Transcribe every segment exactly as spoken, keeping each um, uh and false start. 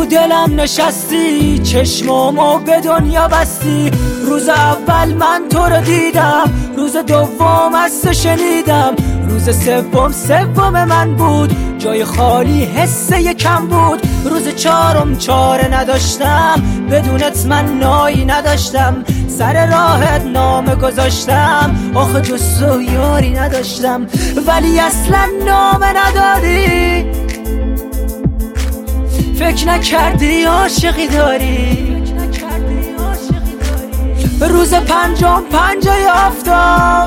تو دلم نشستی، چشمامو به دنیا بستی. روز اول من تو رو دیدم، روز دوم از تو شنیدم، روز سوم سوم من بود، جای خالی حس یکم بود. روز چهارم چاره نداشتم، بدونت من نایی نداشتم، سر راهت نامه گذاشتم، آخه جز تو یاری نداشتم. ولی اصلا نامه نداری، فکر نکردی عاشقی داری. روز پنجم پنجای آفتاب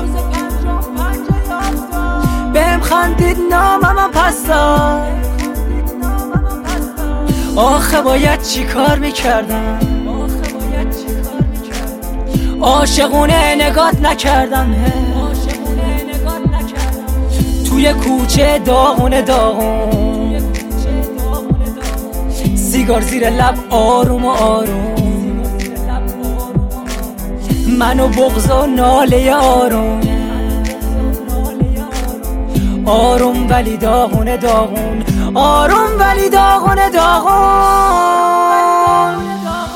بهم خندید نامم پس داد. آخه باید چی کار میکردم، عاشقونه نگات نکردم. توی کوچه داغونه داغون، سیگار زیر لب آروم و آروم، منو بغض و ناله آروم. آروم ولی داغونه داغون، آروم ولی داغونه داغون.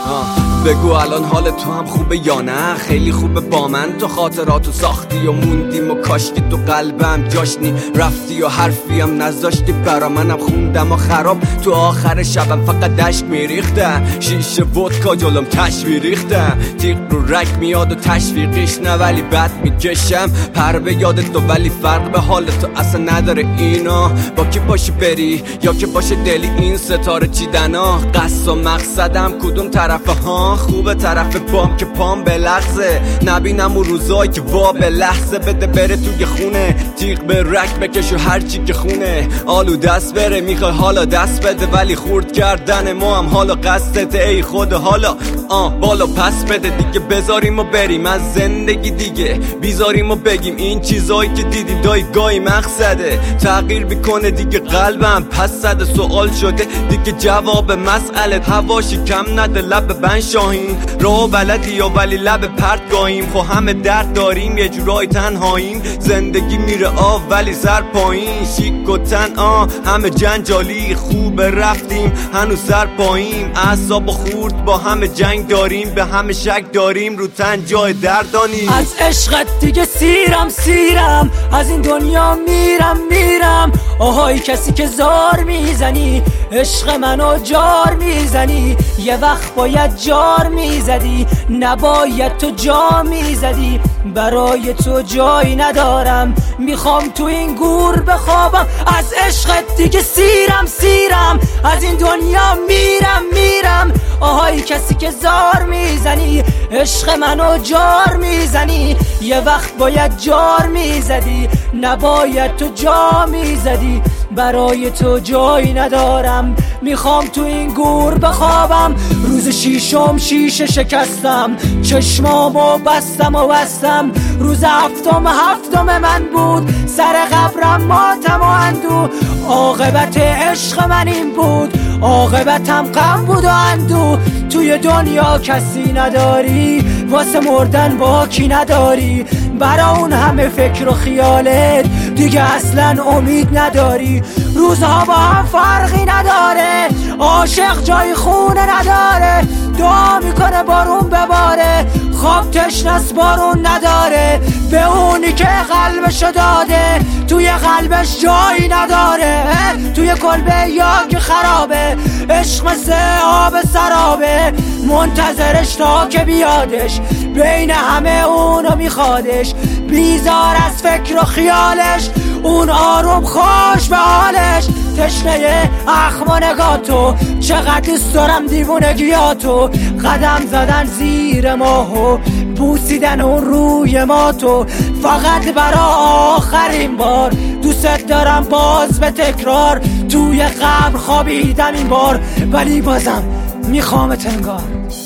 بگو الان حال تو هم خوبه یا نه؟ خیلی خوبه با من، تو خاطراتو ساختی و موندیم و کاشتی تو قلبم جاشنی، رفتی و حرفی هم نذاشتی برا منم خوندم و خراب. تو آخر شبم فقط دشت میریختم، شیشه ودکا جلوم تش میریختم، تیغ رو رک میاد و تشویقیش نه ولی بد میکشم. پر به یادت تو ولی فرق به حال تو اصلا نداره اینا، با کی باشی بری یا که باشه دلی این ستاره چیدنا. قصد و مقصدم کدوم طرفه ها خوبه؟ طرف بام که پام به لحظه نبینم اون روزایی که وا به لحظه بده بره توی خونه، تیغ به رک بکش و هرچی که خونه آلو دست بره. میخوای حالا دست بده ولی خورد کردن ما هم حالا قصدت ای خود. حالا آه بالا پس بده دیگه، بذاریم و بریم از زندگی دیگه، بیزاریم و بگیم این چیزایی که دیدیم دای گاهی مقصده تغییر میکنه دیگه. قلبم پس زده سوال شده دیگه، جواب مسئله هواشی کم نده. لب بن شاهین راه بلدی یا ولی لب پرت گاهیم، خو همه درد داریم یه جورای تنهاییم، زندگی میره آه ولی سر پایین، شیک و تن آه همه جنجالی، خوبه رفتیم هنوز سر پاییم، اعصاب خورد با همه جنگ داریم، به همه شک داریم رو تن جای دردانی. از عشقت دیگه سیرم سیرم، از این دنیا میرم میرم. آهای کسی که زار میزنی، عشق منو جار میزنی، یه وقت باید جار میزدی، نباید تو جا میزدی. برای تو جایی ندارم، میخوام تو این گور بخوابم. از عشقت دیگه سیرم سیرم، از این دنیا میرم میرم. آهای کسی که زار میزنی، عشق منو جار میزنی، یه وقت باید جار میزدی، نباید تو جا میزدی. برای تو جایی ندارم، میخوام تو این گور بخوابم. روز شیشم شیشه شکستم، چشمامو بستم و بستم. روز هفتم هفتم من بود، سر قبرم ماتم و اندو. عاقبت عشق من این بود، عاقبتم غم بود و اندو. توی دنیا کسی نداری، واسه مردن با کی نداری. برا اون همه فکر و خیالت دیگه اصلا امید نداری. روزها با هم فرقی نداره، عاشق جای خونه نداره. دعا میکنه بارون بباره، خواب تشنس بارون نداره. به اونی که قلبشو داده، توی قلبش جایی نداره. توی کلبه یا که خرابه، عشق مثل آب سرابه، منتظرش تا که بیادش، بین همه اونو میخوادش. بیزار از فکر و خیالش، اون آروم خوش به حالش. تشنه اخم و نگاتو، چقدر دوست دارم دیوونگیاتو. قدم زدن زیر ماهو، بوسیدن اون روی ما تو. فقط برا آخرین بار دوست دارم باز به تکرار. توی قبر خوابیدم این بار، ولی بازم میخوامت انگار.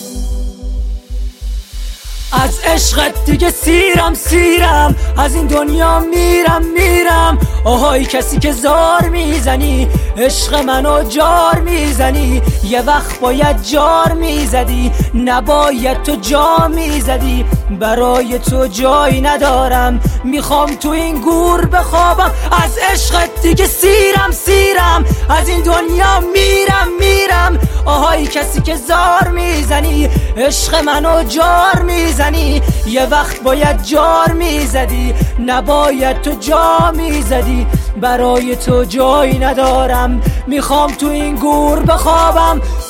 از عشقت دیگه سیرم سیرم، از این دنیا میرم میرم. آهای کسی که زار میزنی، عشق منو جار میزنی، یه وقت باید جار میزدی، نباید تو جا میزدی. برای تو جایی ندارم، میخوام تو این گور بخوابم. از عشقت دیگه سیرم سیرم، از این دنیا میرم میرم. آهای کسی که زار میزنی عشق منو جار میزنی، یه وقت باید جار میزدی نباید تو جا میزدی. برای تو جایی ندارم، میخوام تو این گور بخوابم،